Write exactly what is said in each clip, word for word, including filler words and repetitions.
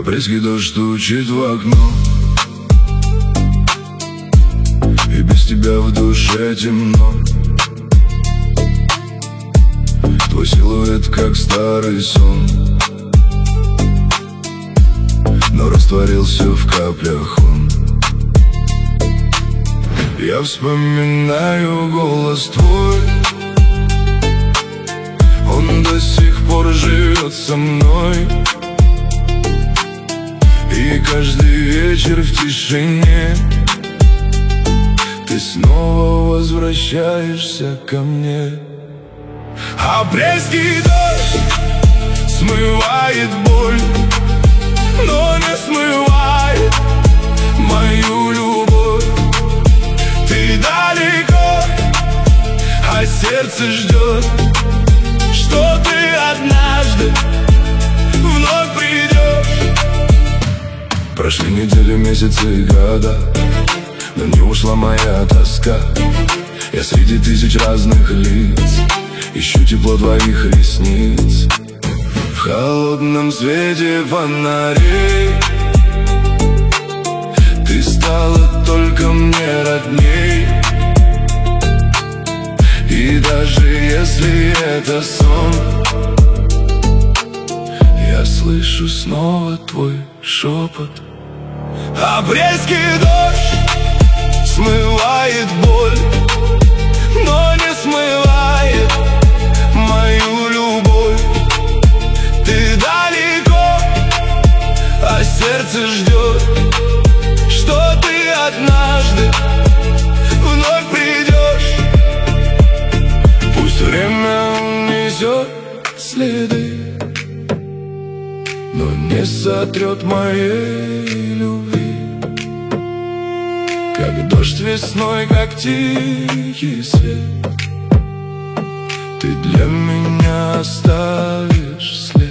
Апрельский дождь стучит в окно, и без тебя в душе темно. Твой силуэт как старый сон, но растворился в каплях он. Я вспоминаю голос твой, он до сих пор живет со мной. И каждый вечер в тишине ты снова возвращаешься ко мне. Апрельский дождь смывает боль, но не смывает мою любовь. Ты далеко, а сердце ждет, что ты однажды вновь придешь. Прошли недели, месяцы и года, но не ушла моя тоска. Я среди тысяч разных лиц ищу тепло твоих ресниц. В холодном свете фонарей ты стала только мне родней. И даже если это сон, я слышу снова твой шепот. Апрельский дождь смывает боль, но не смывает мою любовь. Ты далеко, а сердце ждет, что ты однажды вновь придешь. Пусть время несет следы, но не сотрет моей любви. Как дождь весной, как тихий свет, ты для меня оставишь след.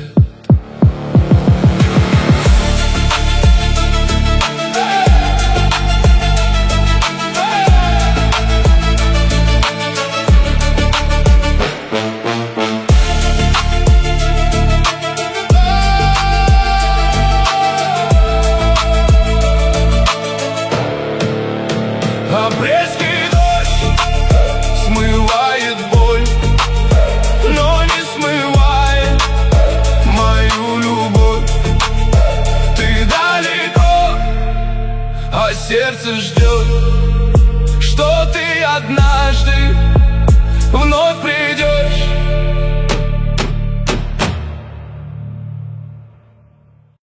Апрельский дождь смывает боль, но не смывает мою любовь. Ты далеко, а сердце ждет, что ты однажды вновь придешь.